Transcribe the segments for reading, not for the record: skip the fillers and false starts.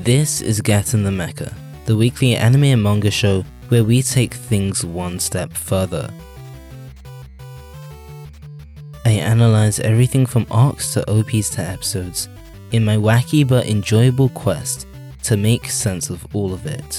This is Get in the Mecha, the weekly anime and manga show where we take things one step further. I analyze everything from arcs to OPs to episodes in my wacky but enjoyable quest to make sense of all of it.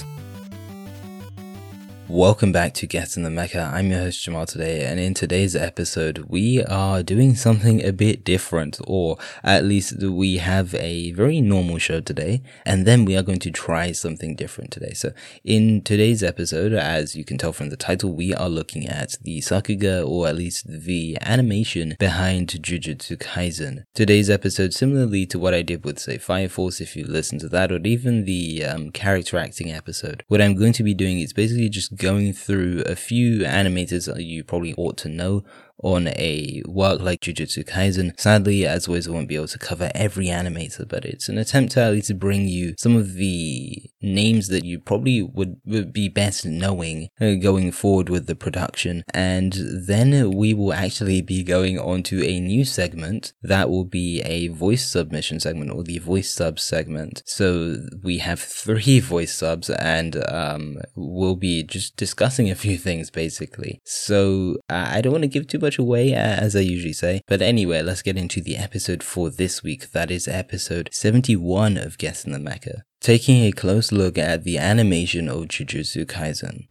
Welcome back to Get in the Mecha. I'm your host Jamal today, and in today's episode we are doing something a bit different, or at least we have a very normal show today, and then we are going to try something different today. So in today's episode, as you can tell from the title, we are looking at the Sakuga, or at least the animation behind Jujutsu Kaisen. Today's episode, similarly to what I did with, say, Fire Force, if you listen to that, or even the character acting episode, what I'm going to be doing is basically just going through a few animators that you probably ought to know on a work like Jujutsu Kaisen. Sadly, as always, I won't be able to cover every animator, but it's an attempt to at least bring you some of the names that you probably would be best knowing going forward with the production. And then we will actually be going on to a new segment that will be a voice submission segment, or the voice sub segment. So we have 3 voice subs, and we'll be just discussing a few things basically. So I don't want to give too much away, as I usually say, but anyway, let's get into the episode for this week. That is episode 71 of Get in the Mecha, taking a close look at the animation of Jujutsu Kaisen.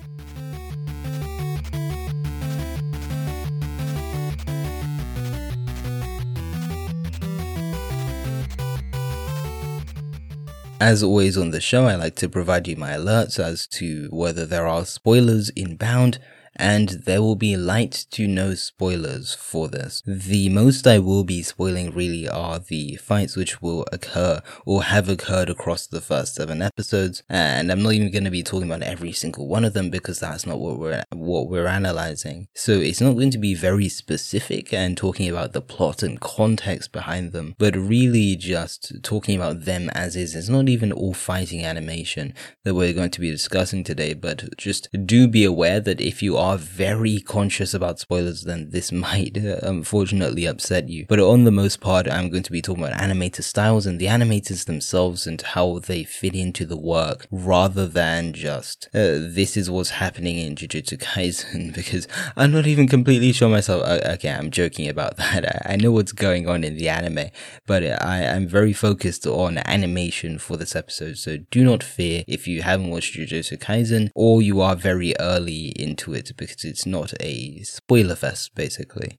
As always on the show, I like to provide you my alerts as to whether there are spoilers inbound, and there will be light to no spoilers for this. The most I will be spoiling really are the fights which will occur or have occurred across the first 7 episodes, and I'm not even going to be talking about every single one of them because that's not what we're analyzing. So it's not going to be very specific and talking about the plot and context behind them, but really just talking about them as is. It's not even all fighting animation that we're going to be discussing today, but just do be aware that if you are very conscious about spoilers, then this might unfortunately upset you. But on the most part, I'm going to be talking about animator styles and the animators themselves and how they fit into the work, rather than just this is what's happening in Jujutsu Kaisen, because I'm not even completely sure myself. Okay, I'm joking about that. I know what's going on in the anime, but I'm very focused on animation for this episode, so do not fear if you haven't watched Jujutsu Kaisen or you are very early into it, because it's not a spoiler fest, basically.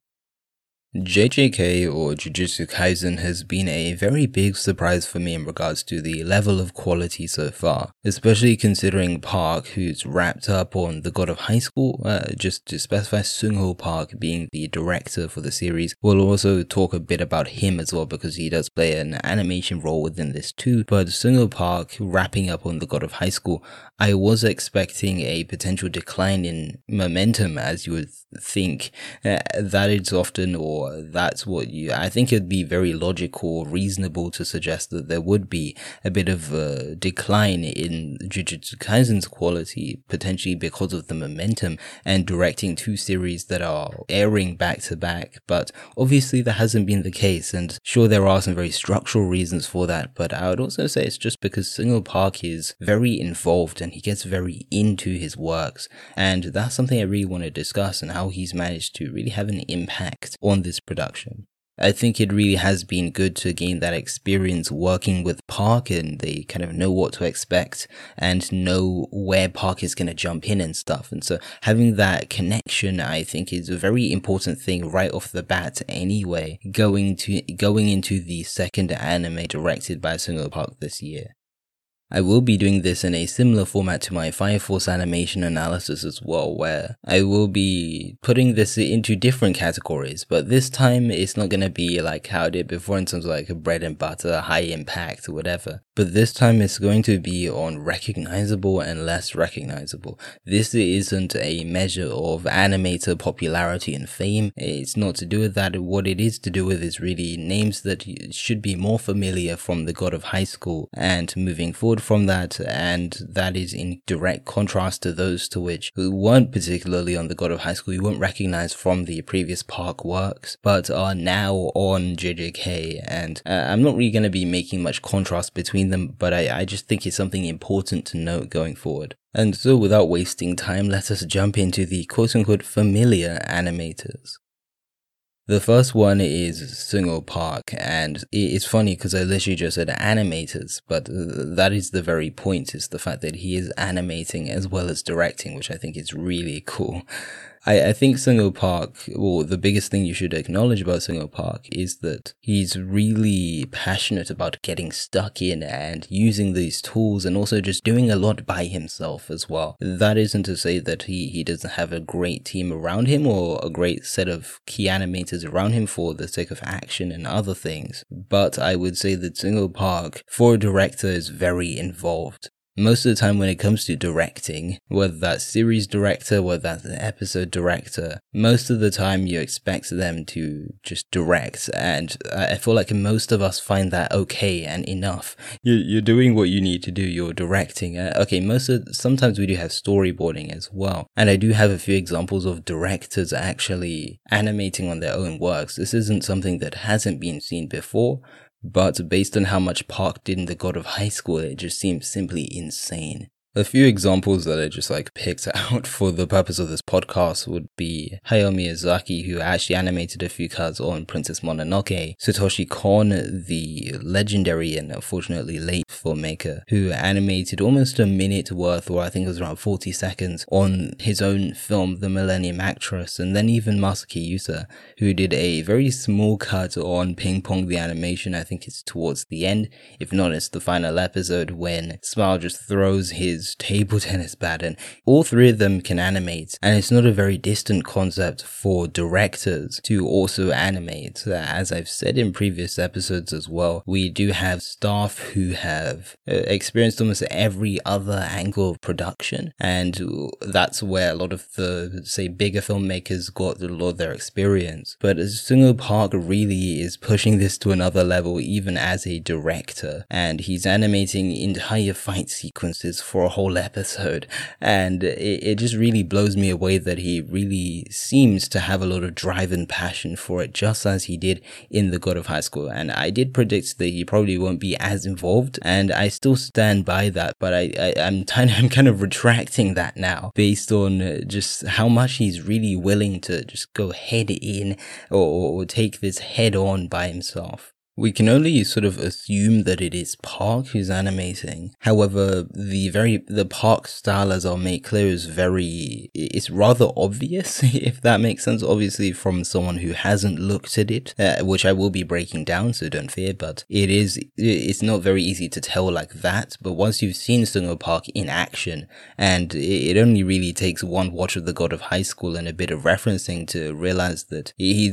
JJK, or Jujutsu Kaisen, has been a very big surprise for me in regards to the level of quality so far, especially considering Park, who's wrapped up on The God of High School. Just to specify, Sung-ho Park being the director for the series. We'll also talk a bit about him as well, because he does play an animation role within this too, but Sung-ho Park wrapping up on The God of High School, I was expecting a potential decline in momentum, as you would think. That it's often, or that's what I think it'd be very logical, reasonable to suggest that there would be a bit of a decline in Jujutsu Kaisen's quality, potentially because of the momentum and directing 2 series that are airing back to back. But obviously that hasn't been the case, and sure, there are some very structural reasons for that, but I would also say it's just because Sung-ho Park is very involved and he gets very into his works, and that's something I really want to discuss, and how he's managed to really have an impact on this production. I think it really has been good to gain that experience working with Park, and they kind of know what to expect and know where Park is going to jump in and stuff. And so having that connection, I think, is a very important thing right off the bat anyway, going into the second anime directed by Sung-ho Park this year. I will be doing this in a similar format to my Fire Force animation analysis as well, where I will be putting this into different categories, but this time it's not going to be like how I did before in terms of like bread and butter, high impact, or whatever. But this time it's going to be on recognizable and less recognizable. This isn't a measure of animator popularity and fame. It's not to do with that. What it is to do with is really names that should be more familiar from The God of High School and moving forward borrowed from that, and that is in direct contrast to those to which who weren't particularly on the God of High School, you won't recognize from the previous Park works, but are now on JJK. And I'm not really going to be making much contrast between them, but I just think it's something important to note going forward. And so without wasting time, let us jump into the quote-unquote familiar animators. The first one is Sungo Park, and it's funny because I literally just said animators, but that is the very point, is the fact that he is animating as well as directing, which I think is really cool. I think Sungo Park, well, the biggest thing you should acknowledge about Sungo Park is that he's really passionate about getting stuck in and using these tools, and also just doing a lot by himself as well. That isn't to say that he doesn't have a great team around him or a great set of key animators around him for the sake of action and other things, but I would say that Sungo Park, for a director, is very involved. Most of the time when it comes to directing, whether that's series director, whether that's an episode director, most of the time you expect them to just direct, and I feel like most of us find that okay and enough. You're doing what you need to do, you're directing. Sometimes we do have storyboarding as well, and I do have a few examples of directors actually animating on their own works. This isn't something that hasn't been seen before, but based on how much Park did in The God of High School, it just seems simply insane. A few examples that I just picked out for the purpose of this podcast would be Hayao Miyazaki, who actually animated a few cuts on Princess Mononoke, Satoshi Kon, the legendary and unfortunately late filmmaker, who animated almost a minute worth, or I think it was around 40 seconds, on his own film The Millennium Actress, and then even Masaki Yusa, who did a very small cut on Ping Pong the Animation. I think it's towards the end, if not it's the final episode, when Smile just throws his table tennis bat, and all three of them can animate, and it's not a very distant concept for directors to also animate. As I've said in previous episodes as well, we do have staff who have experienced almost every other angle of production, and that's where a lot of the, say, bigger filmmakers got a lot of their experience. But Sungo Park really is pushing this to another level even as a director, and he's animating entire fight sequences for a whole episode, and it just really blows me away that he really seems to have a lot of drive and passion for it, just as he did in The God of High School. And I did predict that he probably won't be as involved, and I still stand by that, but I'm kind of retracting that now based on just how much he's really willing to just go head in or take this head on by himself. We can only sort of assume that it is Park who's animating. However, the Park style, as I'll make clear, it's rather obvious, if that makes sense, obviously from someone who hasn't looked at it, which I will be breaking down, so don't fear, but it's not very easy to tell like that. But once you've seen Sungo Park in action, and it only really takes one watch of The God of High School and a bit of referencing to realize that he's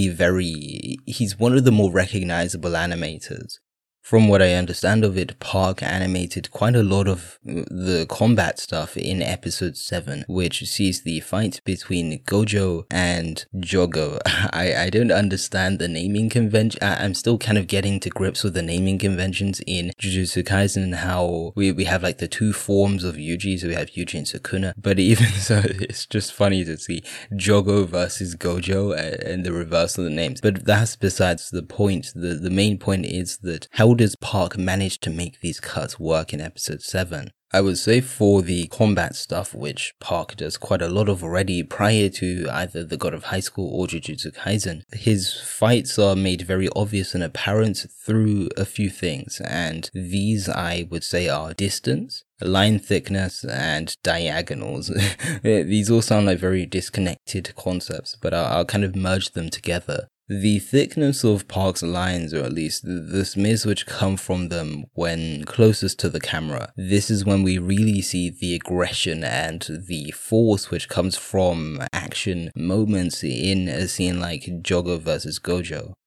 one of the more recognizable animators. From what I understand of it, Park animated quite a lot of the combat stuff in episode 7, which sees the fight between Gojo and Jogo. I don't understand the naming convention. I'm still kind of getting to grips with the naming conventions in Jujutsu Kaisen, and how we have like the two forms of Yuji, so we have Yuji and Sukuna. But even so, it's just funny to see Jogo versus Gojo and the reversal of the names. But that's besides the point. The main point is that how does Park manage to make these cuts work in episode 7? I would say for the combat stuff, which Park does quite a lot of already prior to either The God of High School or Jujutsu Kaisen, his fights are made very obvious and apparent through a few things, and these I would say are distance, line thickness, and diagonals. These all sound like very disconnected concepts, but I'll kind of merge them together. The thickness of Park's lines, or at least the smears which come from them when closest to the camera, this is when we really see the aggression and the force which comes from action moments in a scene like Jogo versus Gojo.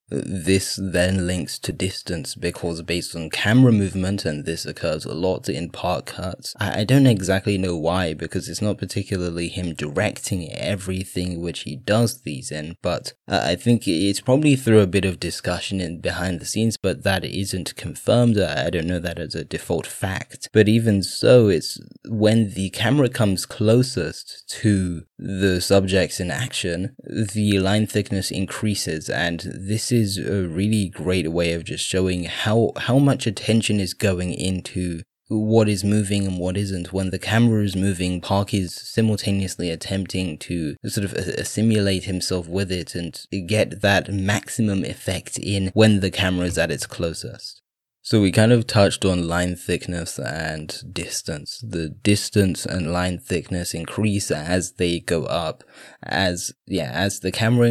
This then links to distance because based on camera movement, and this occurs a lot in Park cuts, I don't exactly know why, because it's not particularly him directing everything which he does these in, but I think it's probably through a bit of discussion in behind the scenes, but that isn't confirmed. I don't know that as a default fact. But even so, it's when the camera comes closest to the subjects in action, the line thickness increases, and this is a really great way of just showing how much attention is going into what is moving and what isn't. When the camera is moving, Park is simultaneously attempting to sort of assimilate himself with it and get that maximum effect in when the camera is at its closest. So we kind of touched on line thickness and distance. The distance and line thickness increase as they go up. As the camera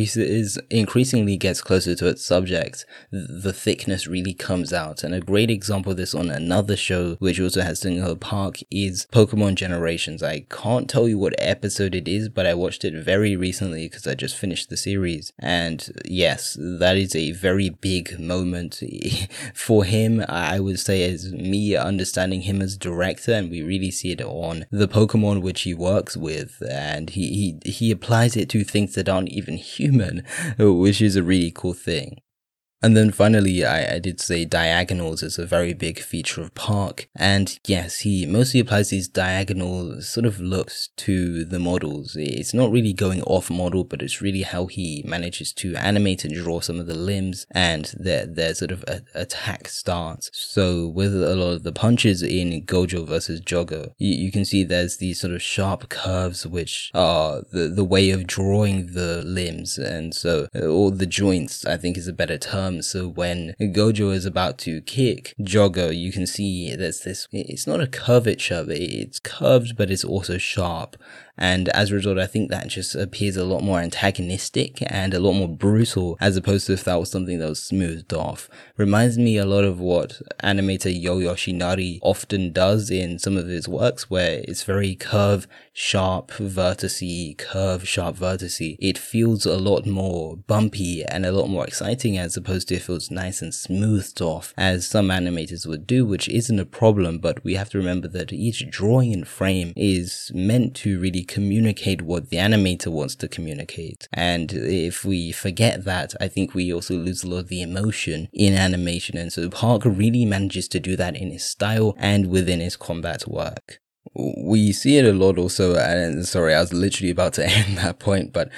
increasingly gets closer to its subject, the thickness really comes out. And a great example of this on another show, which also has Seung-ho Park, is Pokemon Generations. I can't tell you what episode it is, but I watched it very recently because I just finished the series. And yes, that is a very big moment for him, I would say, as me understanding him as director, and we really see it on the Pokemon which he works with, and he applies it to things that aren't even human, which is a really cool thing. And then finally, I did say diagonals is a very big feature of Park, and yes, he mostly applies these diagonal sort of looks to the models. It's not really going off model, but it's really how he manages to animate and draw some of the limbs and their sort of attack starts. So with a lot of the punches in Gojo versus Jogo, you can see there's these sort of sharp curves which are the way of drawing the limbs, and so, or the joints, I think is a better term. So when Gojo is about to kick Jogo, you can see there's this, it's not a curvature, it's curved, but it's also sharp. And as a result, I think that just appears a lot more antagonistic and a lot more brutal, as opposed to if that was something that was smoothed off. Reminds me a lot of what animator Yo Yoshinari often does in some of his works, where it's very curve, sharp, vertice, curve, sharp, vertice. It feels a lot more bumpy and a lot more exciting, as opposed to if it was nice and smoothed off, as some animators would do, which isn't a problem, but we have to remember that each drawing and frame is meant to really communicate what the animator wants to communicate. And if we forget that, I think we also lose a lot of the emotion in animation. And so Park really manages to do that in his style and within his combat work. We see it a lot also, and sorry, I was literally about to end that point, but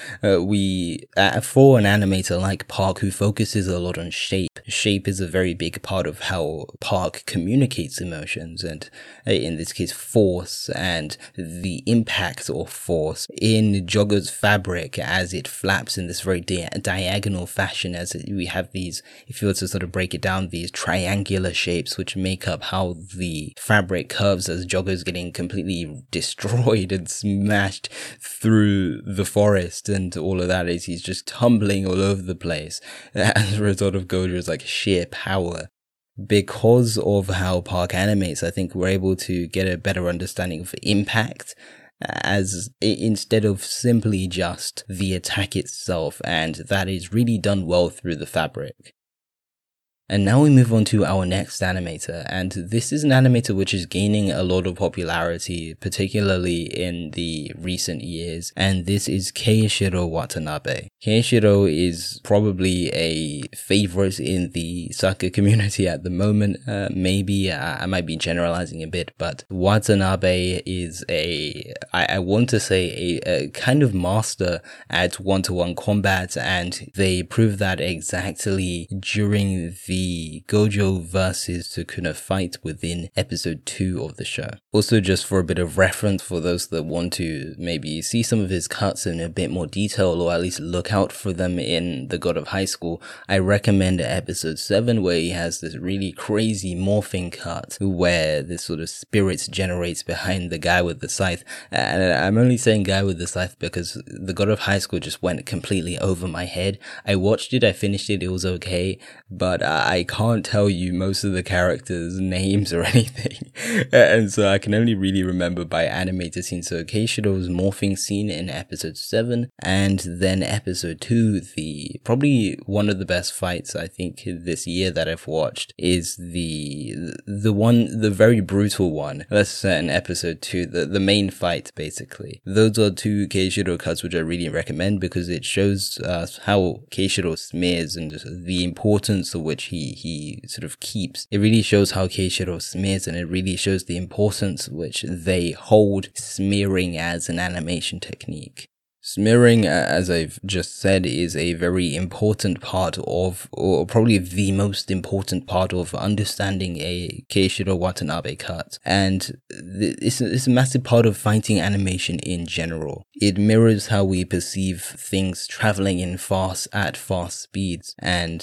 for an animator like Park, who focuses a lot on shape is a very big part of how Park communicates emotions, and in this case force, and the impact of force in Jogo's fabric as it flaps in this very diagonal fashion, as we have these, if you were to sort of break it down, these triangular shapes which make up how the fabric curves as Jogo's getting completely destroyed and smashed through the forest, and all of that, is he's just tumbling all over the place as a result of Gojo's like sheer power. Because of how Park animates, I think we're able to get a better understanding of impact, as instead of simply just the attack itself, and that is really done well through the fabric. And now we move on to our next animator, and this is an animator which is gaining a lot of popularity, particularly in the recent years, and this is Keishiro Watanabe. Keishiro is probably a favorite in the soccer community at the moment. Maybe I might be generalizing a bit, but Watanabe is I want to say a kind of master at one-to-one combat, and they prove that exactly during the Gojo versus Sukuna fight within episode 2 of the show. Also, just for a bit of reference for those that want to maybe see some of his cuts in a bit more detail, or at least look out for them in The God of High School, I recommend episode 7, where he has this really crazy morphing cut where this sort of spirit generates behind the guy with the scythe. And I'm only saying guy with the scythe because The God of High School just went completely over my head. I watched it, I finished it, it was okay, but I can't tell you most of the characters' names or anything. And so I can only really remember by animated scenes. So Keishiro's morphing scene in episode 7, and then episode 2, probably one of the best fights I think this year that I've watched is the very brutal one. That's set in episode 2, the main fight basically. Those are two Keishiro cuts which I really recommend because it shows us how Keishiro smears and the importance of which he sort of keeps. It really shows how Keishiro smears, and it really shows the importance which they hold smearing as an animation technique. Smearing, as I've just said, is a very important part of, or probably the most important part of understanding a Keishiro Watanabe cut. And it's a massive part of fighting animation in general. It mirrors how we perceive things traveling at fast speeds. And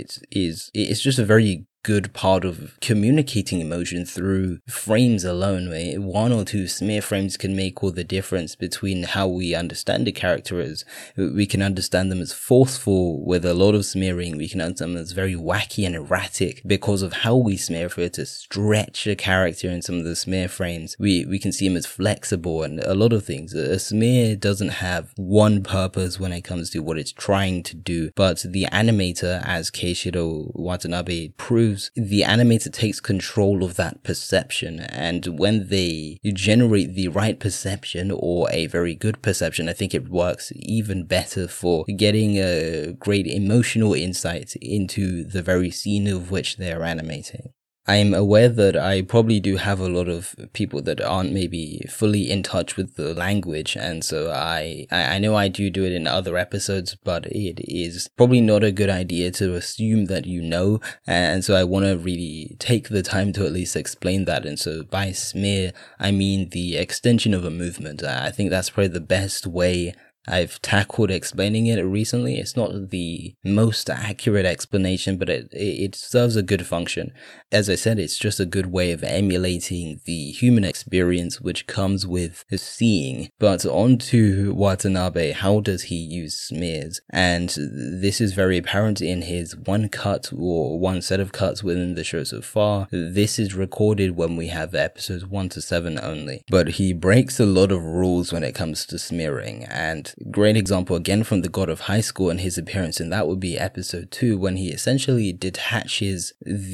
it's just a very good part of communicating emotion through frames alone. One or two smear frames can make all the difference between how we understand a character as. We can understand them as forceful with a lot of smearing. We can understand them as very wacky and erratic because of how we smear. If we're to stretch a character in some of the smear frames, we can see them as flexible and a lot of things. A smear doesn't have one purpose when it comes to what it's trying to do, but the animator, as Keishiro Watanabe proves, the animator takes control of that perception, and when they generate the right perception or a very good perception, I think it works even better for getting a great emotional insight into the very scene of which they're animating. I'm aware that I probably do have a lot of people that aren't maybe fully in touch with the language, and so I know I do it in other episodes, but it is probably not a good idea to assume that you know, and so I want to really take the time to at least explain that. And so by smear, I mean the extension of a movement. I think that's probably the best way I've tackled explaining it recently. It's not the most accurate explanation, but it serves a good function. As I said, it's just a good way of emulating the human experience which comes with seeing. But on to Watanabe, how does he use smears? And this is very apparent in his one cut or one set of cuts within the show so far. This is recorded when we have episodes 1 to 7 only. But he breaks a lot of rules when it comes to smearing, and great example again from the God of High School and his appearance, and that would be episode 2 when he essentially detaches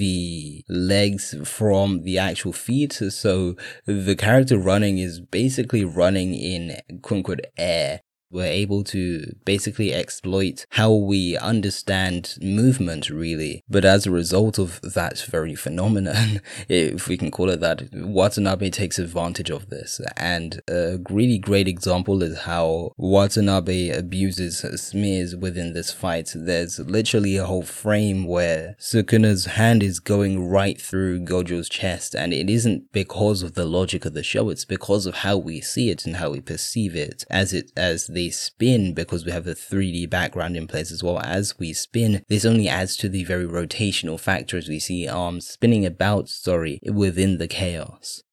the legs from the actual feet. So the character running is basically running in quote-unquote air. We're able to basically exploit how we understand movement, really. But as a result of that very phenomenon, if we can call it that, Watanabe takes advantage of this. And a really great example is how Watanabe abuses smears within this fight. There's literally a whole frame where Sukuna's hand is going right through Gojo's chest, and it isn't because of the logic of the show, it's because of how we see it and how we perceive it. As they spin, because we have a 3D background in place as well, as we spin, this only adds to the very rotational factor as we see arms spinning about, within the chaos.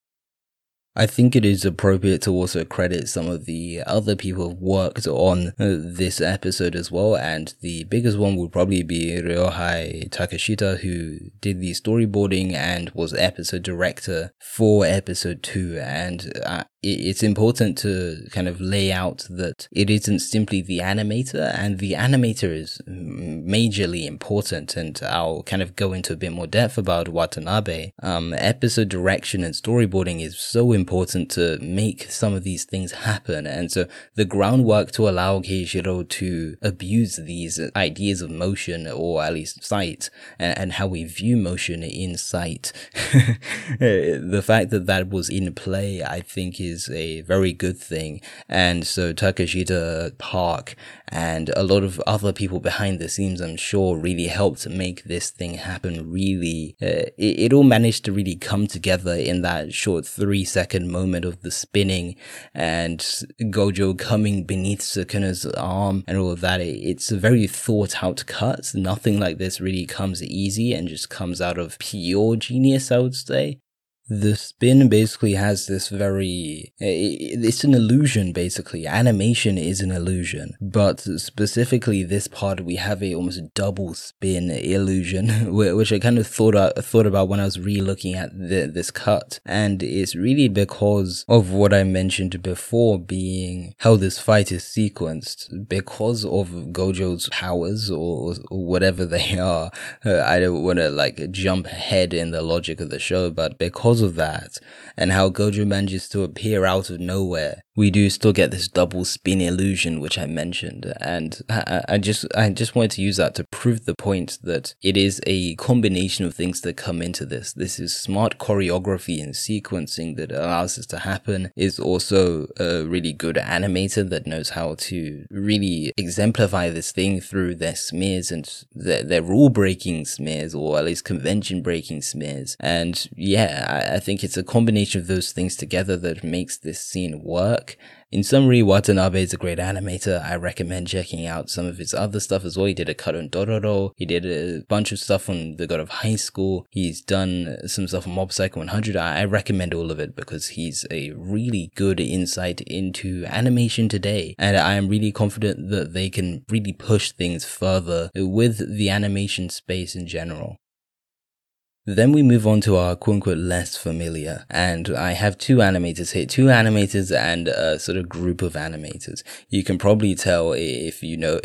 I think it is appropriate to also credit some of the other people who worked on this episode as well, and the biggest one would probably be Ryohei Takeshita, who did the storyboarding and was episode director for episode 2, and it's important to kind of lay out that it isn't simply the animator, and the animator is majorly important, and I'll kind of go into a bit more depth about Watanabe. Episode direction and storyboarding is so important to make some of these things happen, and so the groundwork to allow Keishiro to abuse these ideas of motion, or at least sight, and how we view motion in sight, the fact that was in play, I think is a very good thing. And so Takeshita, Park, and a lot of other people behind the scenes, I'm sure, really helped make this thing happen. Really, it all managed to really come together in that short 3-second moment of the spinning and Gojo coming beneath Sukuna's arm and all of that. It's a very thought out cut. Nothing like this really comes easy and just comes out of pure genius, I would say. The spin basically has this it's an illusion basically. Animation is an illusion, but specifically this part we have a almost double spin illusion, which I kind of thought about when I was re-looking at this cut, and it's really because of what I mentioned before, being how this fight is sequenced, because of Gojo's powers or whatever they are. I don't want to jump ahead in the logic of the show, but because of that, and how Gojo manages to appear out of nowhere, we do still get this double spin illusion, which I mentioned, and I just wanted to use that to prove the point that it is a combination of things that come into this. This is smart choreography and sequencing that allows this to happen. Is also a really good animator that knows how to really exemplify this thing through their smears and their rule-breaking smears, or at least convention-breaking smears. And yeah, I think it's a combination of those things together that makes this scene work. In summary, Watanabe is a great animator. I recommend checking out some of his other stuff as well. He did a cut on Dororo. He did a bunch of stuff on The God of High School. He's done some stuff on Mob Psycho 100. I recommend all of it because he's a really good insight into animation today. And I am really confident that they can really push things further with the animation space in general. Then we move on to our quote-unquote less familiar, and I have two animators and a sort of group of animators. You can probably tell if you know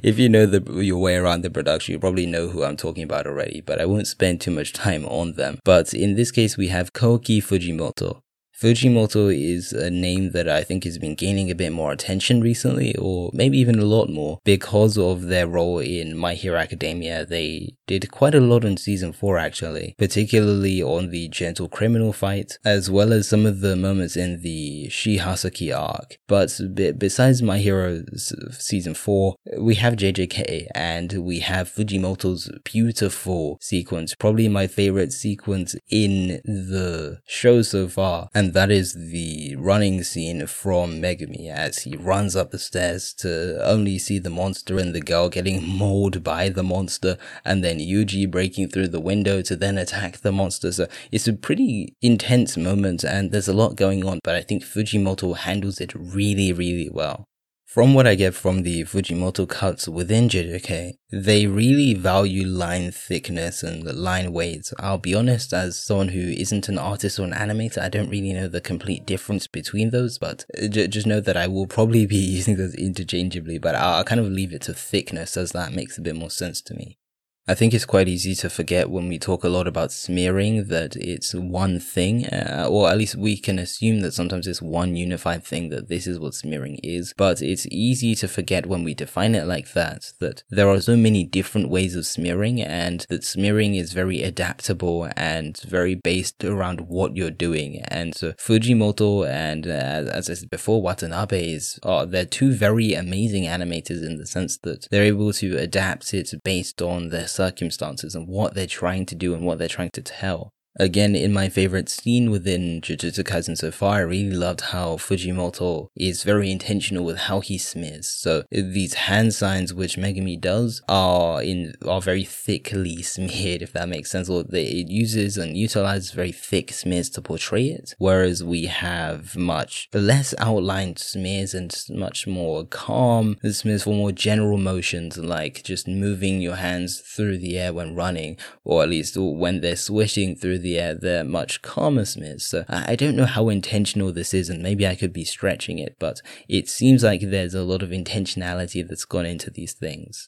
your way around the production, you probably know who I'm talking about already, but I won't spend too much time on them. But in this case, we have Koki Fujimoto. Fujimoto is a name that I think has been gaining a bit more attention recently, or maybe even a lot more, because of their role in My Hero Academia. They did quite a lot in season 4 actually, particularly on the gentle criminal fight, as well as some of the moments in the Shihasaki arc. But besides My Hero season 4, we have JJK, and we have Fujimoto's beautiful sequence, probably my favorite sequence in the show so far, and that is the running scene from Megumi as he runs up the stairs to only see the monster and the girl getting mauled by the monster, and then Yuji breaking through the window to then attack the monster. So it's a pretty intense moment and there's a lot going on, but I think Fujimoto handles it really, really well. From what I get from the Fujimoto cuts within JJK, they really value line thickness and line weight. I'll be honest, as someone who isn't an artist or an animator, I don't really know the complete difference between those, but just know that I will probably be using those interchangeably, but I'll kind of leave it to thickness as that makes a bit more sense to me. I think it's quite easy to forget when we talk a lot about smearing that it's one thing, or at least we can assume that sometimes it's one unified thing, that this is what smearing is, but it's easy to forget when we define it like that there are so many different ways of smearing, and that smearing is very adaptable and very based around what you're doing. And so Fujimoto and, as I said before, Watanabe they're two very amazing animators in the sense that they're able to adapt it based on their circumstances and what they're trying to do and what they're trying to tell. Again, in my favorite scene within Jujutsu Kaisen so far, I really loved how Fujimoto is very intentional with how he smears. So these hand signs which Megumi does are very thickly smeared, if that makes sense, or it uses and utilizes very thick smears to portray it, whereas we have much less outlined smears and much more calm smears for more general motions, like just moving your hands through the air when running, or at least when they're swishing through the air, they're much calmer smears. So I don't know how intentional this is, and maybe I could be stretching it, but it seems like there's a lot of intentionality that's gone into these things.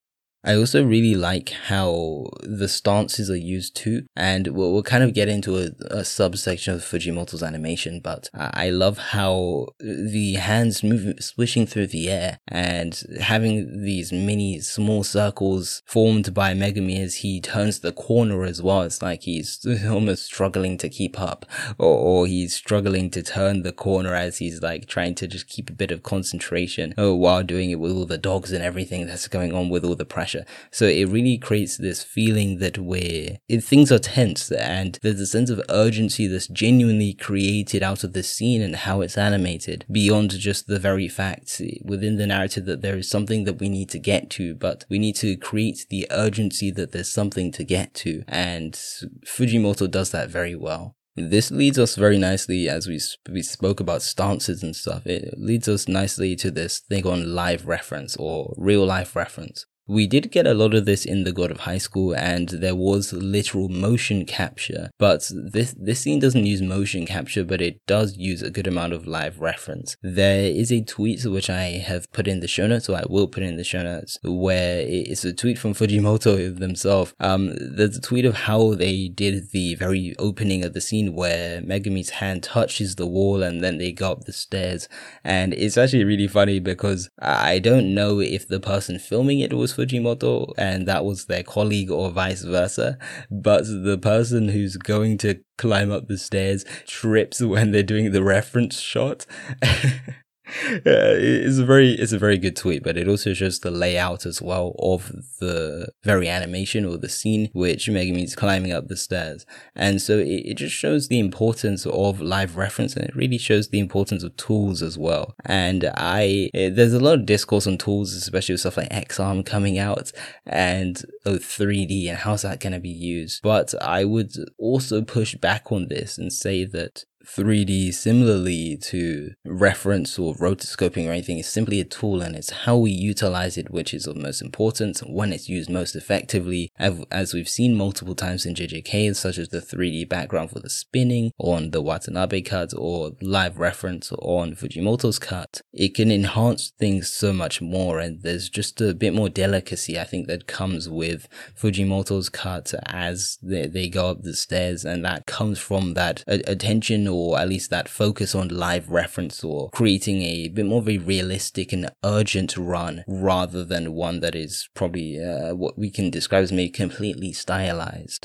I also really like how the stances are used too, and we'll kind of get into a subsection of Fujimoto's animation, but I love how the hands swishing through the air and having these mini small circles formed by Megumi as he turns the corner as well. It's like he's almost struggling to keep up, or he's struggling to turn the corner as he's like trying to just keep a bit of concentration while doing it with all the dogs and everything that's going on with all the pressure. So it really creates this feeling that things are tense, and there's a sense of urgency that's genuinely created out of the scene and how it's animated, beyond just the very fact within the narrative that there is something that we need to get to, but we need to create the urgency that there's something to get to, and Fujimoto does that very well. This leads us very nicely, as we spoke about stances and stuff, it leads us nicely to this thing on live reference or real life reference. We did get a lot of this in The God of High School, and there was literal motion capture, but this scene doesn't use motion capture, but it does use a good amount of live reference. There is a tweet which I have put in the show notes, or I will put in the show notes, where it's a tweet from Fujimoto themselves. There's a tweet of how they did the very opening of the scene where Megumi's hand touches the wall and then they go up the stairs, and it's actually really funny because I don't know if the person filming it was Fujimoto and that was their colleague or vice versa, but the person who's going to climb up the stairs trips when they're doing the reference shot. It's a very good tweet, but it also shows the layout as well of the very animation or the scene which Megumi's climbing up the stairs. And so it just shows the importance of live reference, and it really shows the importance of tools as well. And there's a lot of discourse on tools, especially with stuff like X-Arm coming out and 3D and how's that going to be used. But I would also push back on this and say that 3D, similarly to reference or rotoscoping or anything, is simply a tool, and it's how we utilize it which is of most importance, when it's used most effectively, as we've seen multiple times in JJK, such as the 3D background for the spinning on the Watanabe cut or live reference on Fujimoto's cut. It can enhance things so much more, and there's just a bit more delicacy I think that comes with Fujimoto's cut as they go up the stairs, and that comes from that attention, or at least that focus on live reference, or creating a bit more of a realistic and urgent run rather than one that is probably what we can describe as maybe completely stylized.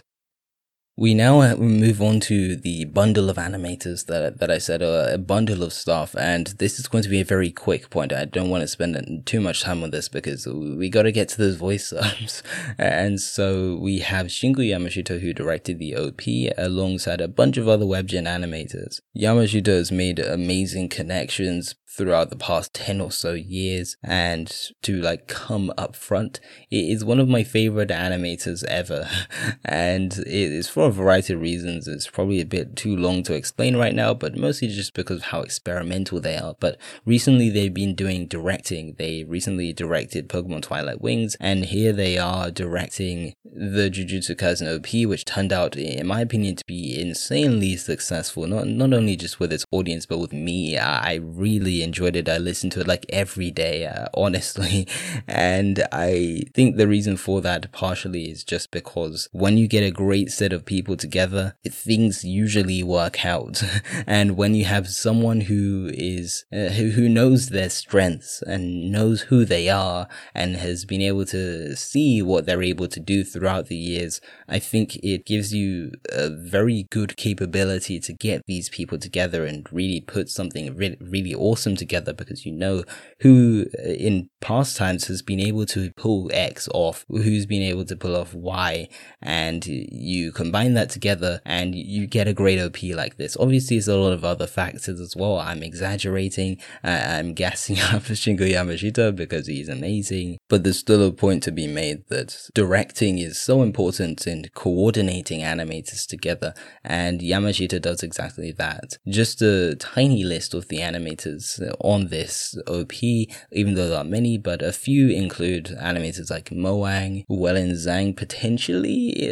We now move on to the bundle of animators that I said, a bundle of stuff, and this is going to be a very quick point. I don't want to spend too much time on this because we got to get to those voice subs. And so we have Shingo Yamashita, who directed the OP, alongside a bunch of other WebGen animators. Yamashita has made amazing connections throughout the past 10 or so years, and to come up front, it is one of my favorite animators ever. And it is for a variety of reasons. It's probably a bit too long to explain right now, but mostly just because of how experimental they are. But recently they've been doing directing. They recently directed Pokemon Twilight Wings, and here they are directing the Jujutsu Kaisen OP, which turned out, in my opinion, to be insanely successful, not only just with its audience, but with me. I really enjoyed it. I listened to it every day, honestly. And I think the reason for that partially is just because when you get a great set of people together, things usually work out. And when you have someone who is who knows their strengths and knows who they are and has been able to see what they're able to do throughout the years, I think it gives you a very good capability to get these people together and really put something really awesome together, because you know who in past times has been able to pull X off, who's been able to pull off Y, and you combine that together and you get a great OP like this. Obviously, there's a lot of other factors as well. I'm exaggerating. I'm gassing up Shingo Yamashita because he's amazing, but there's still a point to be made that directing is so important in coordinating animators together, and Yamashita does exactly that. Just a tiny list of the animators on this OP, even though there are many, but a few include animators like Moang, Wellen Zhang, potentially.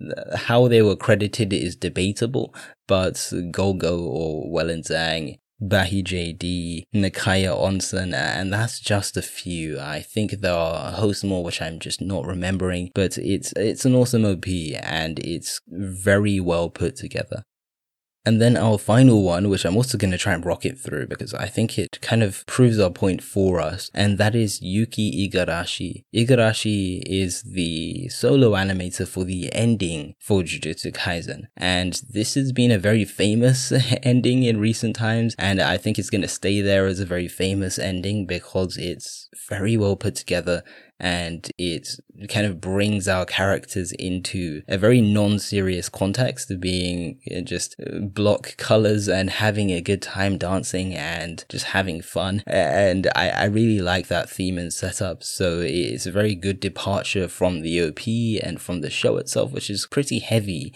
How they were credited is debatable, but Golgo or Wellen Zhang, Bahi JD, Nakaya Onsen, and that's just a few. I think there are a host more which I'm just not remembering, but it's an awesome OP and it's very well put together. And then our final one, which I'm also going to try and rocket through because I think it kind of proves our point for us, and that is Yuki Igarashi. Igarashi is the solo animator for the ending for Jujutsu Kaisen, and this has been a very famous ending in recent times, and I think it's going to stay there as a very famous ending because it's very well put together. and it kind of brings our characters into a very non-serious context, being just block colors and having a good time dancing and just having fun. And I really like that theme and setup. So it's a very good departure from the OP and from the show itself, which is pretty heavy.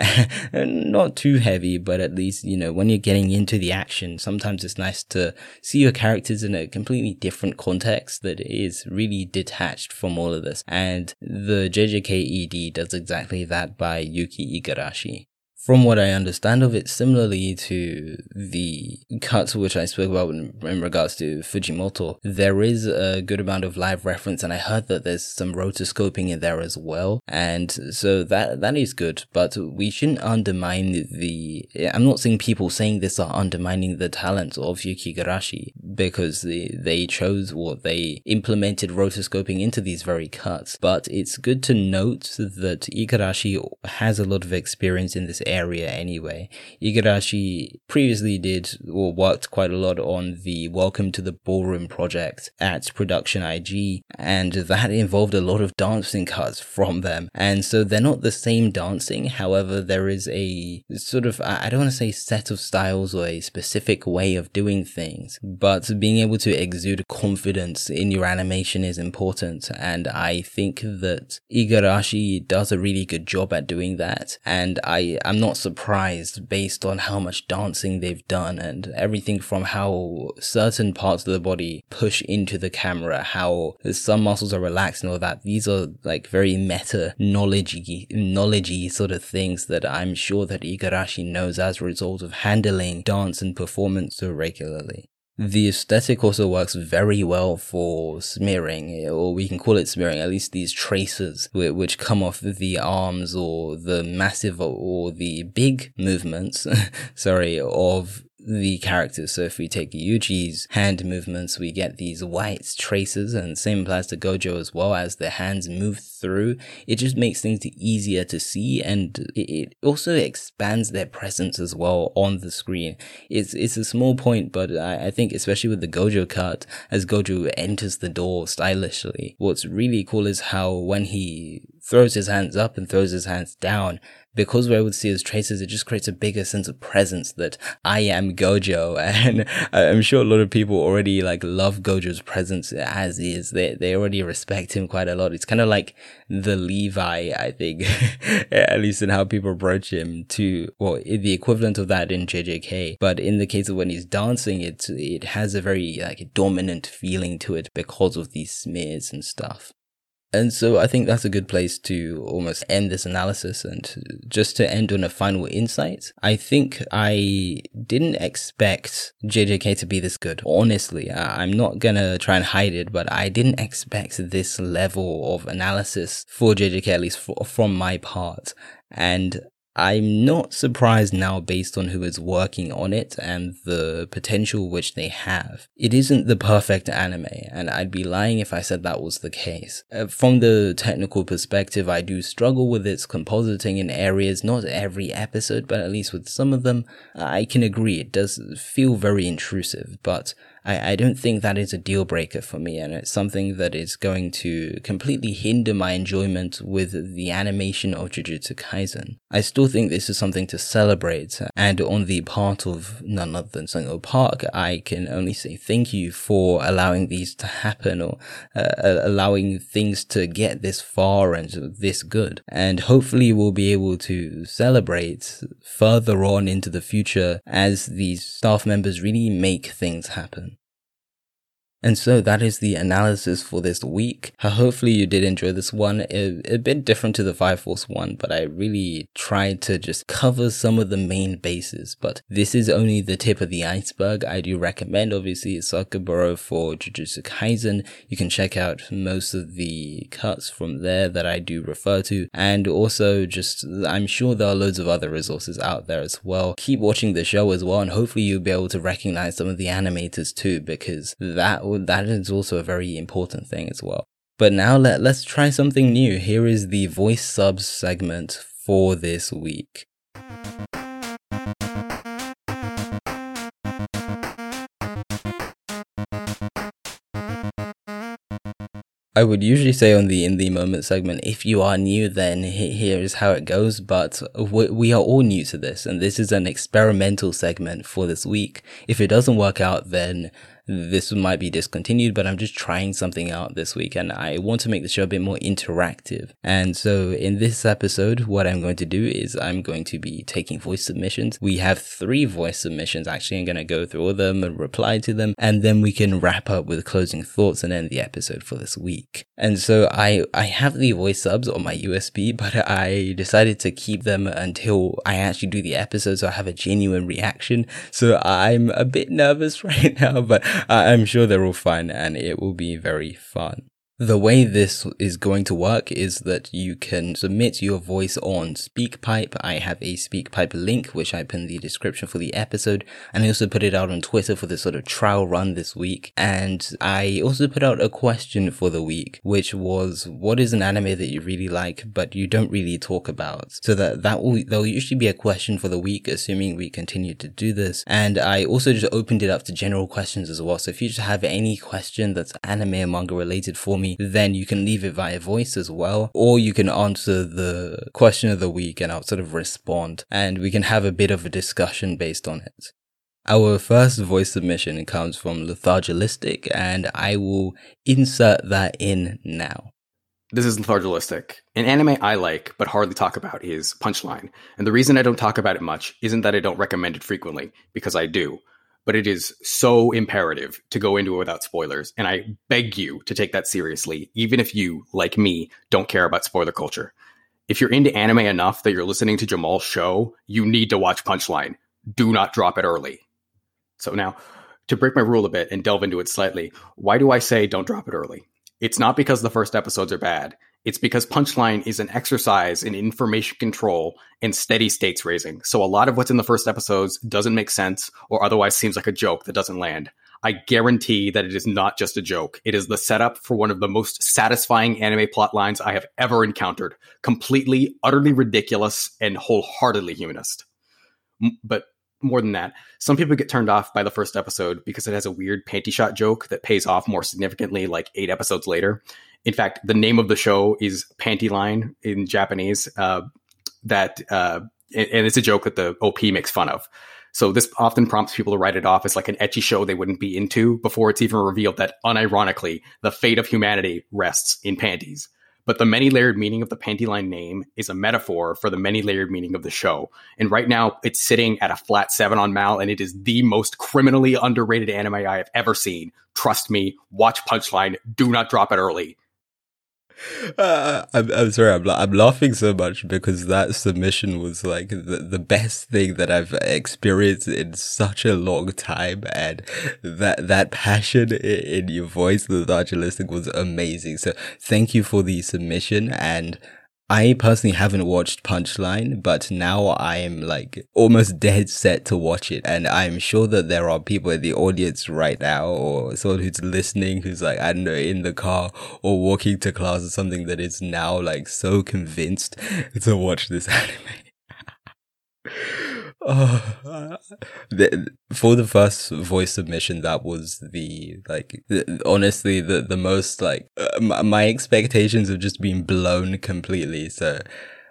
Not too heavy, but at least, when you're getting into the action, sometimes it's nice to see your characters in a completely different context that is really detached from all of this. And the JJK ED does exactly that by Yuki Igarashi. From what I understand of it, similarly to the cuts which I spoke about in regards to Fujimoto, there is a good amount of live reference, and I heard that there's some rotoscoping in there as well, and so that is good, but we shouldn't undermine I'm not saying people saying this are undermining the talent of Yuki Igarashi, because they implemented rotoscoping into these very cuts, but it's good to note that Igarashi has a lot of experience in this area anyway. Igarashi previously worked quite a lot on the Welcome to the Ballroom project at Production IG, and that involved a lot of dancing cuts from them. And so they're not the same dancing, however, there is a sort of, I don't want to say set of styles or a specific way of doing things, but being able to exude confidence in your animation is important, and I think that Igarashi does a really good job at doing that, and I'm not surprised based on how much dancing they've done and everything from how certain parts of the body push into the camera, how some muscles are relaxed and all that. These are like very meta knowledge-y sort of things that I'm sure that Igarashi knows as a result of handling dance and performance so regularly. The aesthetic also works very well for smearing, or we can call it smearing, at least these traces which come off the arms or the massive or the big movements, of the characters. So if we take Yuji's hand movements, we get these white traces, and same applies to Gojo as well. As their hands move through, it just makes things easier to see, and it also expands their presence as well on the screen. It's a small point, but I think especially with the Gojo cut, as Gojo enters the door stylishly, what's really cool is how when he throws his hands up and throws his hands down, because we're able to see his traces, it just creates a bigger sense of presence that I am Gojo. And I'm sure a lot of people already love Gojo's presence as is. They already respect him quite a lot. It's kind of like the Levi, I think, at least in how people approach him, the equivalent of that in JJK. But in the case of when he's dancing, it has a very dominant feeling to it because of these smears and stuff. And so I think that's a good place to almost end this analysis. And just to end on a final insight, I think I didn't expect JJK to be this good. Honestly, I'm not gonna try and hide it, but I didn't expect this level of analysis for JJK, at least from my part. And I'm not surprised now based on who is working on it and the potential which they have. It isn't the perfect anime, and I'd be lying if I said that was the case. From the technical perspective, I do struggle with its compositing in areas, not every episode, but at least with some of them, I can agree it does feel very intrusive, but I don't think that is a deal breaker for me, and it's something that is going to completely hinder my enjoyment with the animation of Jujutsu Kaisen. I still think this is something to celebrate, and on the part of none other than Sungo Park, I can only say thank you for allowing these to happen, or allowing things to get this far and this good. And hopefully we'll be able to celebrate further on into the future as these staff members really make things happen. And so that is the analysis for this week. Hopefully you did enjoy this one. A bit different to the Fire Force one, but I really tried to just cover some of the main bases. But this is only the tip of the iceberg. I do recommend, obviously, Sakaburo for Jujutsu Kaisen. You can check out most of the cuts from there that I do refer to. And also I'm sure there are loads of other resources out there as well. Keep watching the show as well, and hopefully you'll be able to recognize some of the animators too, because that is also a very important thing as well. But now let's try something new. Here is the voice subs segment for this week. I would usually say on the In the Moment segment, if you are new, then here is how it goes. But we are all new to this, and this is an experimental segment for this week. If it doesn't work out, then this might be discontinued, but I'm just trying something out this week, and I want to make the show a bit more interactive. And so in this episode, what I'm going to do is I'm going to be taking voice submissions. We have 3 voice submissions. Actually, I'm going to go through all of them and reply to them, and then we can wrap up with closing thoughts and end the episode for this week. And so I have the voice subs on my USB, but I decided to keep them until I actually do the episode, so I have a genuine reaction. So I'm a bit nervous right now, but I'm sure they're all fine and it will be very fun. The way this is going to work is that you can submit your voice on SpeakPipe. I have a SpeakPipe link, which I put in the description for the episode. And I also put it out on Twitter for this sort of trial run this week. And I also put out a question for the week, which was, what is an anime that you really like, but you don't really talk about? So there'll usually be a question for the week, assuming we continue to do this. And I also just opened it up to general questions as well. So if you just have any question that's anime and manga related for me, then you can leave it via voice as well, or you can answer the question of the week and I'll sort of respond and we can have a bit of a discussion based on it. Our first voice submission comes from Lethargilistic, and I will insert that in now. This is Lethargilistic. An anime I like but hardly talk about is Punchline, and the reason I don't talk about it much isn't that I don't recommend it frequently, because I do. But it is so imperative to go into it without spoilers, and I beg you to take that seriously, even if you, like me, don't care about spoiler culture. If you're into anime enough that you're listening to Jamal's show, you need to watch Punchline. Do not drop it early. So now, to break my rule a bit and delve into it slightly, why do I say don't drop it early? It's not because the first episodes are bad. It's because Punchline is an exercise in information control and steady stakes raising. So a lot of what's in the first episodes doesn't make sense or otherwise seems like a joke that doesn't land. I guarantee that it is not just a joke. It is the setup for one of the most satisfying anime plot lines I have ever encountered. Completely, utterly ridiculous, and wholeheartedly humanist. But more than that, some people get turned off by the first episode because it has a weird panty shot joke that pays off more significantly like 8 episodes later. In fact, the name of the show is Panty Line in Japanese, and it's a joke that the OP makes fun of. So this often prompts people to write it off as like an ecchi show they wouldn't be into before it's even revealed that, unironically, the fate of humanity rests in panties. But the many-layered meaning of the Panty Line name is a metaphor for the many-layered meaning of the show. And right now, it's sitting at a flat 7 on Mal, and it is the most criminally underrated anime I have ever seen. Trust me, watch Punchline. Do not drop it early. I'm sorry, I'm laughing so much because that submission was like the best thing that I've experienced in such a long time, and that passion in your voice, the Lethargilistic, was amazing. So thank you for the submission. And I personally haven't watched Punchline, but now I'm like almost dead set to watch it. And I'm sure that there are people in the audience right now, or someone who's listening who's like, I don't know, in the car or walking to class or something, that is now like so convinced to watch this anime. For the first voice submission, that was honestly the most like my expectations have just been blown completely. So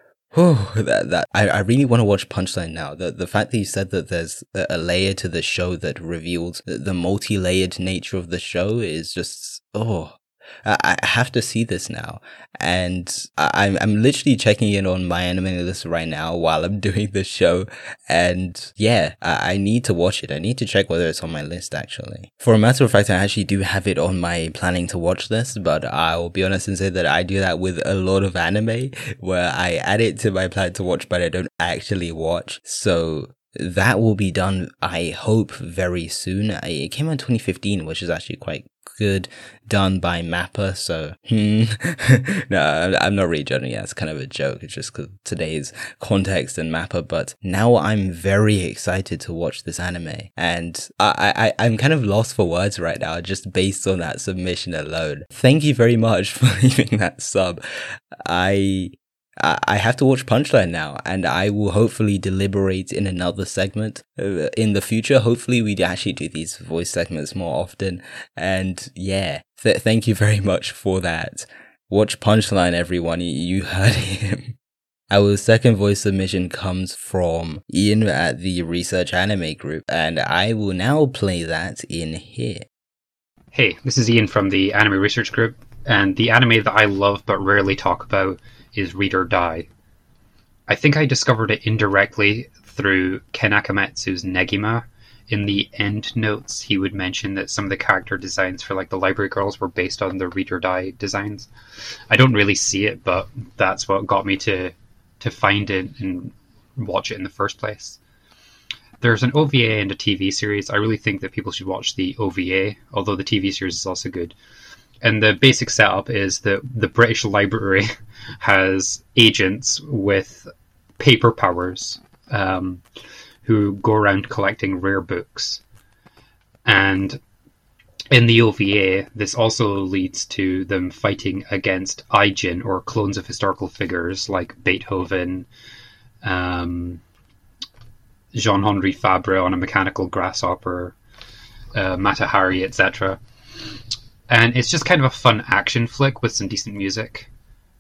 I really want to watch Punchline now. The fact that you said that there's a layer to the show that reveals the multi-layered nature of the show is just I have to see this now, and I'm literally checking in on my anime list right now while I'm doing the show, and yeah, I need to watch it. I need to check whether it's on my list actually. For a matter of fact, I actually do have it on my planning to watch list, but I'll be honest and say that I do that with a lot of anime where I add it to my plan to watch, but I don't actually watch. So that will be done, I hope, very soon. It came out in 2015, which is actually quite good, done by Mappa, so no, I'm not really judging it. It's kind of a joke. It's just because today's context and Mappa. But now I'm very excited to watch this anime, and I'm kind of lost for words right now just based on that submission alone. Thank you very much for leaving that sub. I have to watch Punchline now, and I will hopefully deliberate in another segment in the future. Hopefully we actually do these voice segments more often. And yeah, thank you very much for that. Watch Punchline, everyone. You heard him. Our second voice submission comes from Ian at the Research Anime Group, and I will now play that in here. Hey, this is Ian from the Anime Research Group, and the anime that I love but rarely talk about is Read or Die. I think I discovered it indirectly through Ken Akamatsu's Negima. In the end notes, he would mention that some of the character designs for like the Library Girls were based on the Read or Die designs. I don't really see it, but that's what got me to find it and watch it in the first place. There's an OVA and a TV series. I really think that people should watch the OVA, although the TV series is also good. And the basic setup is that the British Library has agents with paper powers who go around collecting rare books. And in the OVA, this also leads to them fighting against Aijin, or clones of historical figures like Beethoven, Jean-Henri Fabre on a mechanical grasshopper, Mata Hari, etc. And it's just kind of a fun action flick with some decent music.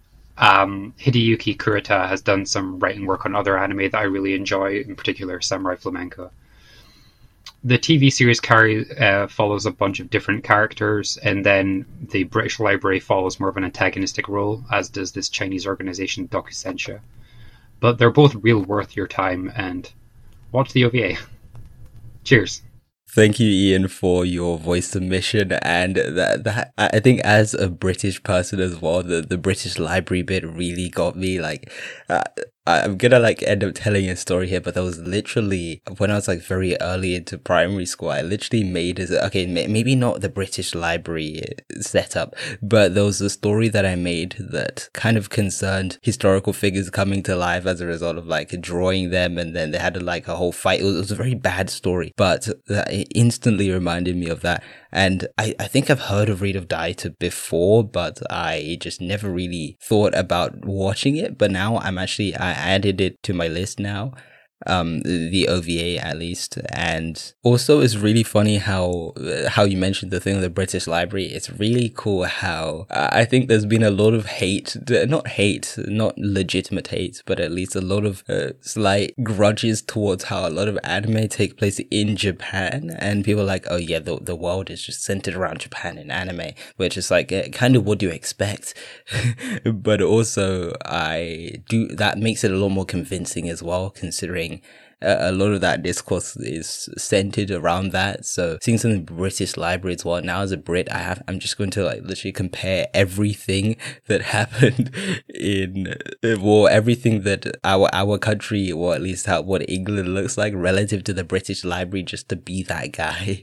Hideyuki Kurita has done some writing work on other anime that I really enjoy, in particular Samurai Flamenco. The TV series follows a bunch of different characters, and then the British Library follows more of an antagonistic role, as does this Chinese organization Dokusensha. But they're both real worth your time, and watch the OVA. Cheers. Thank you, Ian, for your voice submission, and that I think as a British person as well, the British Library bit really got me. Like, I'm gonna like end up telling a story here, but that was literally when I was like very early into primary school. I literally made maybe not the British Library setup, but there was a story that I made that kind of concerned historical figures coming to life as a result of like drawing them, and then they had like a whole fight. It was a very bad story, but it instantly reminded me of that. And I think I've heard of Read or Die before, but I just never really thought about watching it. But now I added it to my list now. The OVA at least. And also it's really funny how you mentioned the thing of the British Library. It's really cool how I think there's been a lot of not legitimate hate, but at least a lot of slight grudges towards how a lot of anime take place in Japan, and people are like, oh yeah, the world is just centered around Japan in anime, which is like kind of what you expect. But also that makes it a lot more convincing as well, considering a lot of that discourse is centered around that. So seeing something British Library as well, now as a Brit, I'm just going to like literally compare everything that happened everything that our country, or at least what England looks like relative to the British Library, just to be that guy.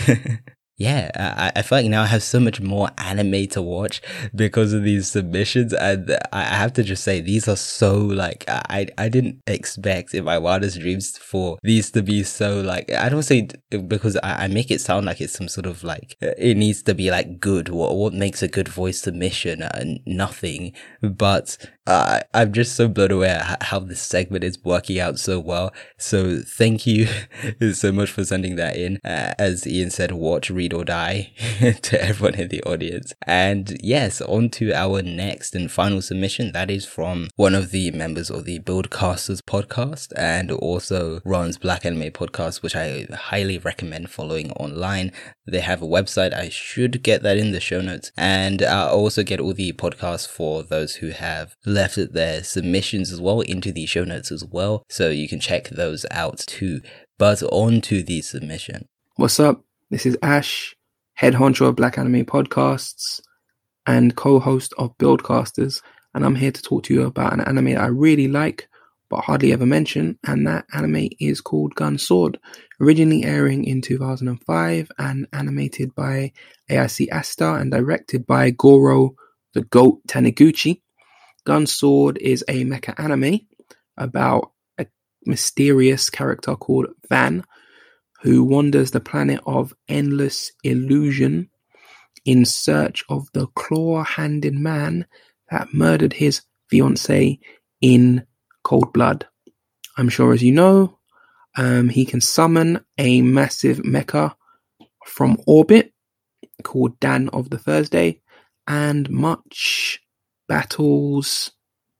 Yeah, I feel like now I have so much more anime to watch because of these submissions, and I have to just say, these are so, like, I didn't expect in my wildest dreams for these to be so, like, I don't say, because I make it sound like it's some sort of, like, it needs to be, like, good. What makes a good voice submission? Nothing. But I'm just so blown away at how this segment is working out so well. So thank you so much for sending that in. As Ian said, watch Read or Die to everyone in the audience. And yes, on to our next and final submission. That is from one of the members of the Buildcasters podcast, and also runs Black Anime Podcast, which I highly recommend following online. They have a website. I should get that in the show notes. And I'll also get all the podcasts for those who have left their submissions as well into the show notes as well. So you can check those out too. But on to the submission. What's up? This is Ash, head honcho of Black Anime Podcasts and co-host of Buildcasters. And I'm here to talk to you about an anime that I really like, but hardly ever mention, and that anime is called Gun Sword, originally airing in 2005 and animated by AIC Asta and directed by Goro the Goat Taniguchi. Gun Sword is a mecha anime about a mysterious character called Van, who wanders the planet of endless illusion in search of the claw-handed man that murdered his fiancée in Cold Blood. I'm sure, as you know, he can summon a massive mecha from orbit called Dan of the Thursday, and much battles,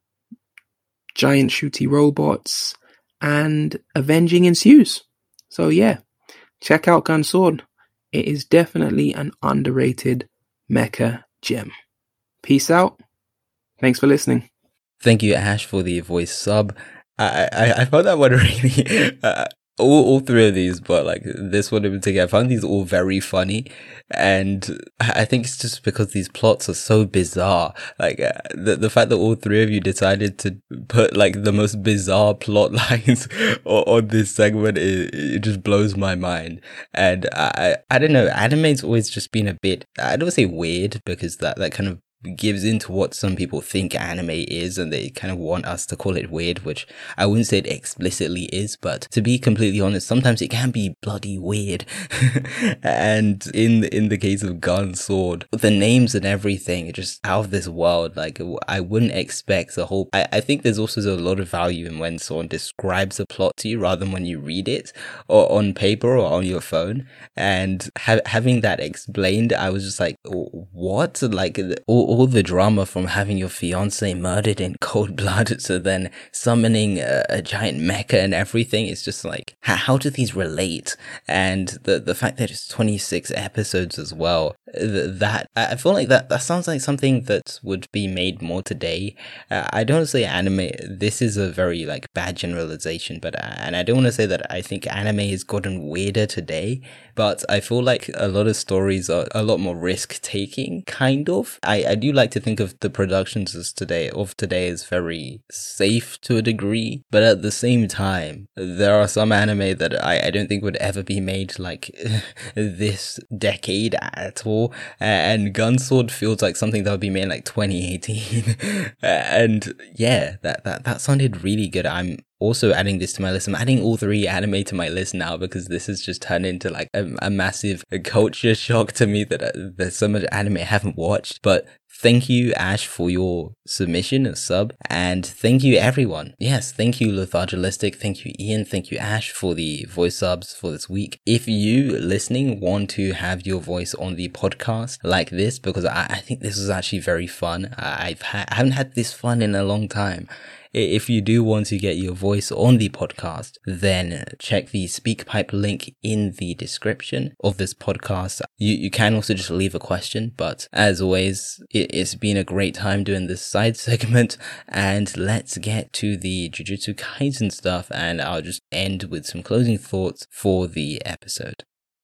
giant shooty robots, and avenging ensues. So yeah, check out Gunsword. It is definitely an underrated mecha gem. Peace out. Thanks for listening. Thank you, Ash, for the voice sub. I found that one really all three of these, but like this one in particular, I found these all very funny, and I think it's just because these plots are so bizarre. Like the fact that all three of you decided to put like the most bizarre plot lines on this segment, it just blows my mind. And I don't know, anime's always just been a bit, I don't say weird, because that kind of gives into what some people think anime is, and they kind of want us to call it weird, which I wouldn't say it explicitly is, but to be completely honest, sometimes it can be bloody weird. And in the case of Gunsword, the names and everything are just out of this world. Like, I wouldn't expect the whole, I think there's also a lot of value in when someone describes a plot to you rather than when you read it or on paper or on your phone. And having that explained, I was just like, what? Like, all the drama from having your fiance murdered in cold blood to then summoning a giant mecha and everything, it's just like, how do these relate? And the fact that it's 26 episodes as well, that I feel like that sounds like something that would be made more today. I don't say anime, this is a very like bad generalization, but and I don't want to say that I think anime has gotten weirder today, but I feel like a lot of stories are a lot more risk taking, kind of. I do like to think of the productions of today as very safe to a degree, but at the same time, there are some anime that I don't think would ever be made like this decade at all. And Gunsword feels like something that would be made like 2018. And yeah, that sounded really good. I'm also adding this to my list. I'm adding all three anime to my list now because this has just turned into like a massive culture shock to me that there's so much anime I haven't watched. But thank you, Ash, for your submission, a sub, and thank you, everyone. Yes, thank you, Lethargilistic. Thank you, Ian. Thank you, Ash, for the voice subs for this week. If you listening want to have your voice on the podcast like this, because I think this was actually very fun. I haven't had this fun in a long time. If you do want to get your voice on the podcast, then check the SpeakPipe link in the description of this podcast. You can also just leave a question, but as always, it's been a great time doing this side segment, and let's get to the Jujutsu Kaisen stuff, and I'll just end with some closing thoughts for the episode.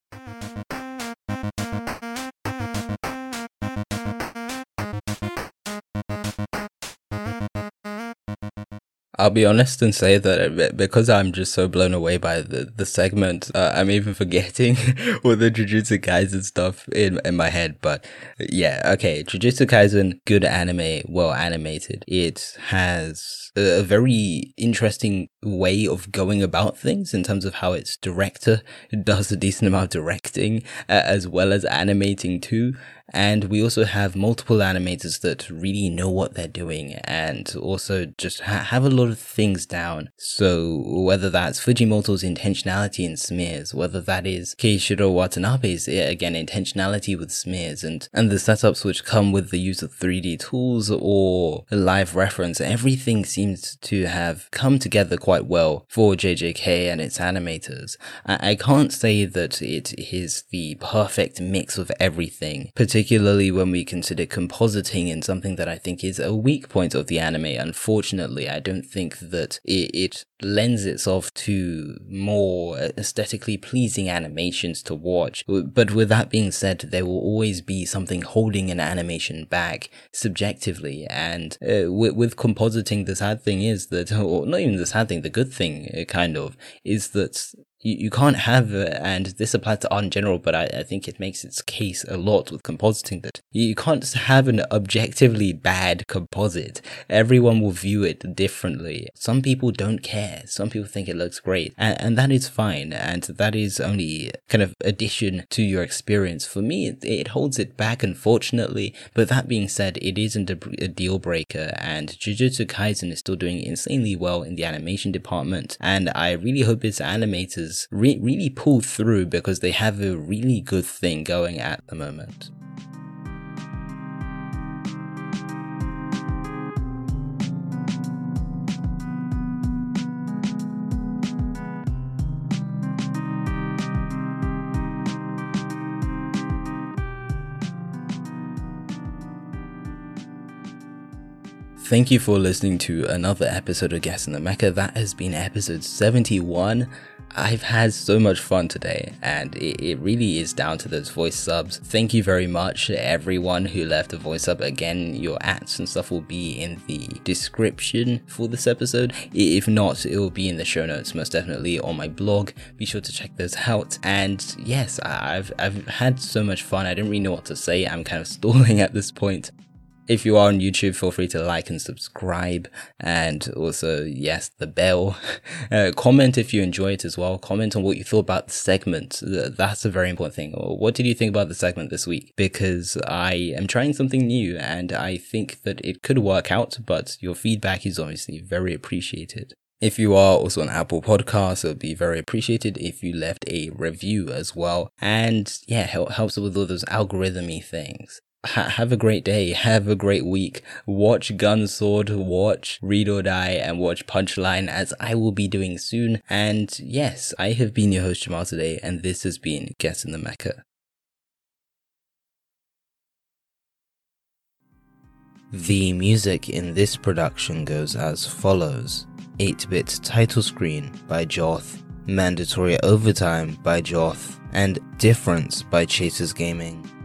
I'll be honest and say that because I'm just so blown away by the segment, I'm even forgetting all the Jujutsu Kaisen stuff in my head. But yeah, okay, Jujutsu Kaisen, good anime, well animated. It has a very interesting way of going about things in terms of how its director does a decent amount of directing as well as animating too. And we also have multiple animators that really know what they're doing and also just have a lot of things down. So whether that's Fujimoto's intentionality in smears, whether that is Keishiro Watanabe's, again, intentionality with smears and the setups which come with the use of 3D tools or live reference, everything seems to have come together quite well for JJK and its animators. I can't say that it is the perfect mix of everything, particularly when we consider compositing in something that I think is a weak point of the anime. Unfortunately, I don't think that it lends itself to more aesthetically pleasing animations to watch. But with that being said, there will always be something holding an animation back subjectively. And with compositing, the sad thing is that, or not even the sad thing, the good thing kind of, is that You can't have, and this applies to art in general, but I think it makes its case a lot with compositing, that you can't just have an objectively bad composite. Everyone will view it differently. Some people don't care. Some people think it looks great, and that is fine, and that is only kind of addition to your experience. For me, it holds it back, unfortunately, but that being said, it isn't a deal breaker, and Jujutsu Kaisen is still doing insanely well in the animation department, and I really hope its animators really pull through, because they have a really good thing going at the moment. Thank you for listening to another episode of Guess in the Mecha. That has been episode 71. I've had so much fun today, and it really is down to those voice subs. Thank you very much to everyone who left a voice sub. Again, your ats and stuff will be in the description for this episode. If not, it will be in the show notes, most definitely, on my blog. Be sure to check those out. And yes, I've had so much fun. I don't really know what to say. I'm kind of stalling at this point. If you are on YouTube, feel free to like and subscribe, and also, yes, the bell. Comment if you enjoy it as well. Comment on what you thought about the segment. That's a very important thing. What did you think about the segment this week? Because I am trying something new, and I think that it could work out, but your feedback is obviously very appreciated. If you are also on Apple Podcasts, it would be very appreciated if you left a review as well. And yeah, helps with all those algorithmy things. Have a great day, have a great week. Watch Gun Sword, watch Read or Die, and watch Punchline, as I will be doing soon. And yes, I have been your host Jamal today, and this has been Guess in the Mecha. The music in this production goes as follows: 8-Bit Title Screen by Joth, Mandatory Overtime by Joth, and Difference by Chasers Gaming.